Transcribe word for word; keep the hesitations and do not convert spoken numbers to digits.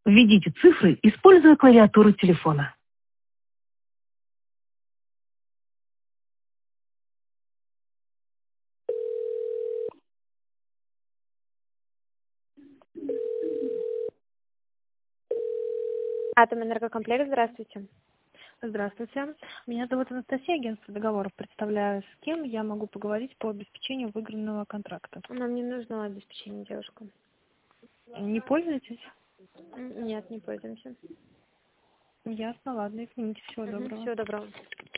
Введите цифры, используя клавиатуру телефона. Атомэнергокомплекс, здравствуйте. Здравствуйте. Меня зовут Анастасия, агентство договоров. Представляю, с кем я могу поговорить по обеспечению выигранного контракта. Нам не нужно обеспечение, девушка. Не пользуетесь? М, Нет, не пользуемся. Ясно, ладно, извините, всего Угу, доброго. всего доброго.